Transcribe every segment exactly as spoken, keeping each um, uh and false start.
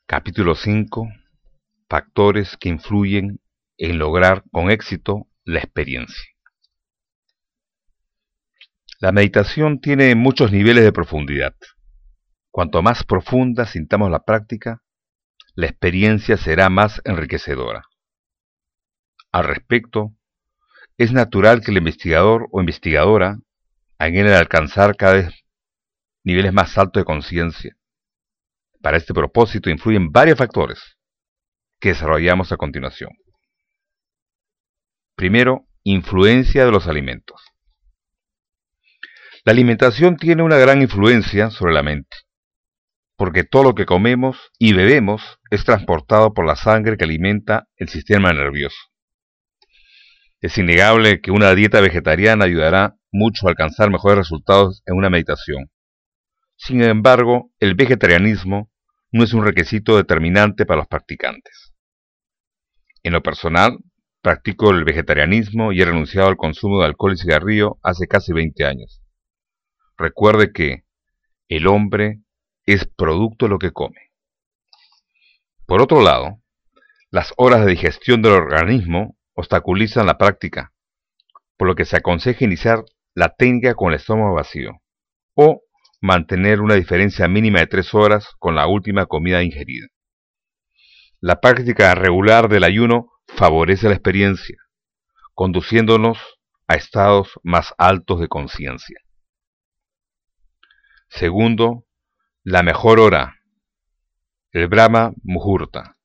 Capítulo cinco. Factores que influyen en lograr con éxito la experiencia. La meditación tiene muchos niveles de profundidad. Cuanto más profunda sintamos la práctica, la experiencia será más enriquecedora. Al respecto, es natural que el investigador o investigadora anhele alcanzar cada vez niveles más altos de conciencia. Para este propósito influyen varios factores que desarrollamos a continuación. Primero, influencia de los alimentos. La alimentación tiene una gran influencia sobre la mente, porque todo lo que comemos y bebemos es transportado por la sangre que alimenta el sistema nervioso. Es innegable que una dieta vegetariana ayudará mucho a alcanzar mejores resultados en una meditación. Sin embargo, el vegetarianismo no es un requisito determinante para los practicantes. En lo personal, practico el vegetarianismo y he renunciado al consumo de alcohol y cigarrillo hace casi veinte años. Recuerde que el hombre es producto de lo que come. Por otro lado, las horas de digestión del organismo obstaculizan la práctica, por lo que se aconseja iniciar la técnica con el estómago vacío, o mantener una diferencia mínima de tres horas con la última comida ingerida. La práctica regular del ayuno favorece la experiencia, conduciéndonos a estados más altos de conciencia. Segundo, la mejor hora, el Brahma Muhurta.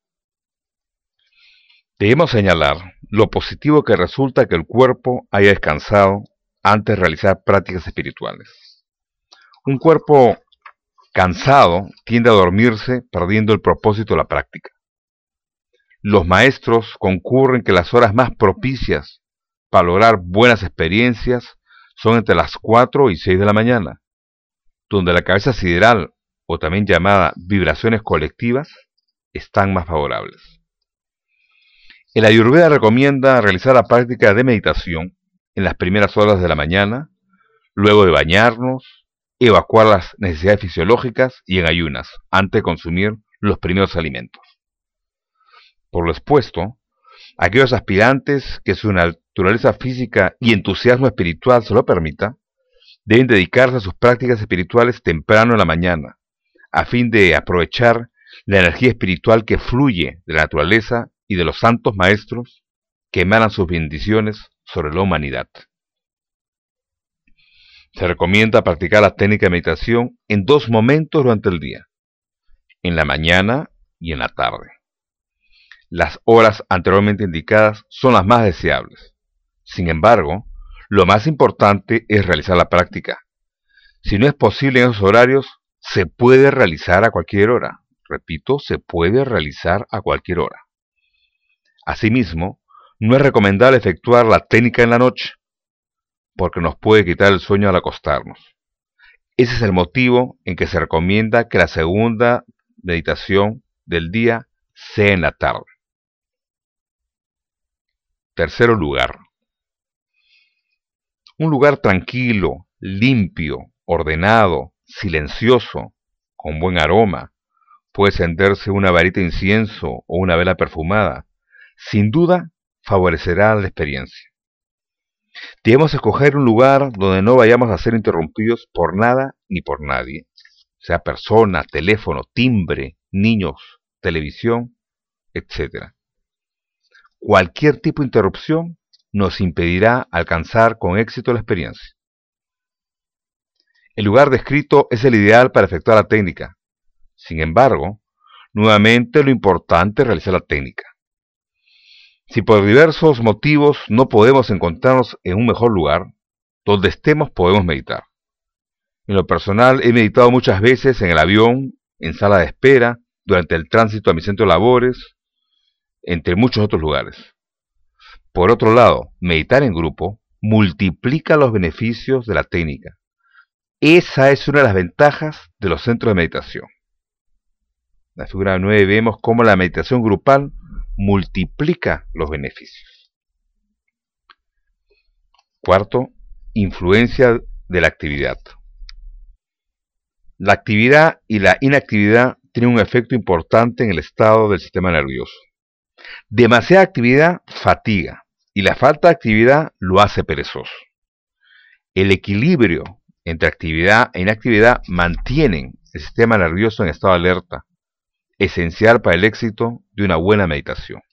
Debemos señalar lo positivo que resulta que el cuerpo haya descansado antes de realizar prácticas espirituales. Un cuerpo cansado tiende a dormirse perdiendo el propósito de la práctica. Los maestros concurren que las horas más propicias para lograr buenas experiencias son entre las cuatro y seis de la mañana, donde la cabeza sideral, o también llamada vibraciones colectivas, están más favorables. El Ayurveda recomienda realizar la práctica de meditación en las primeras horas de la mañana, luego de bañarnos, evacuar las necesidades fisiológicas y en ayunas, antes de consumir los primeros alimentos. Por lo expuesto, aquellos aspirantes que su naturaleza física y entusiasmo espiritual se lo permita, deben dedicarse a sus prácticas espirituales temprano en la mañana, a fin de aprovechar la energía espiritual que fluye de la naturaleza y de los santos maestros que emanan sus bendiciones sobre la humanidad. Se recomienda practicar la técnica de meditación en dos momentos durante el día, en la mañana y en la tarde. Las horas anteriormente indicadas son las más deseables. Sin embargo, lo más importante es realizar la práctica. Si no es posible en esos horarios, se puede realizar a cualquier hora. Repito, se puede realizar a cualquier hora. Asimismo, no es recomendable efectuar la técnica en la noche, porque nos puede quitar el sueño al acostarnos. Ese es el motivo en que se recomienda que la segunda meditación del día sea en la tarde. Tercer lugar. Un lugar tranquilo, limpio, ordenado, silencioso, con buen aroma. Puede encenderse una varita de incienso o una vela perfumada. Sin duda, favorecerá la experiencia. Debemos escoger un lugar donde no vayamos a ser interrumpidos por nada ni por nadie, sea persona, teléfono, timbre, niños, televisión, etcétera. Cualquier tipo de interrupción nos impedirá alcanzar con éxito la experiencia. El lugar descrito es el ideal para efectuar la técnica. Sin embargo, nuevamente lo importante es realizar la técnica. Si por diversos motivos no podemos encontrarnos en un mejor lugar, donde estemos podemos meditar. En lo personal he meditado muchas veces en el avión, en sala de espera, durante el tránsito a mi centro de labores, entre muchos otros lugares. Por otro lado, meditar en grupo multiplica los beneficios de la técnica. Esa es una de las ventajas de los centros de meditación. En la figura nueve vemos cómo la meditación grupal multiplica los beneficios. Cuarto, influencia de la actividad. La actividad y la inactividad tiene un efecto importante en el estado del sistema nervioso. Demasiada actividad fatiga y la falta de actividad lo hace perezoso. El equilibrio entre actividad e inactividad mantienen el sistema nervioso en estado de alerta, esencial para el éxito de una buena meditación.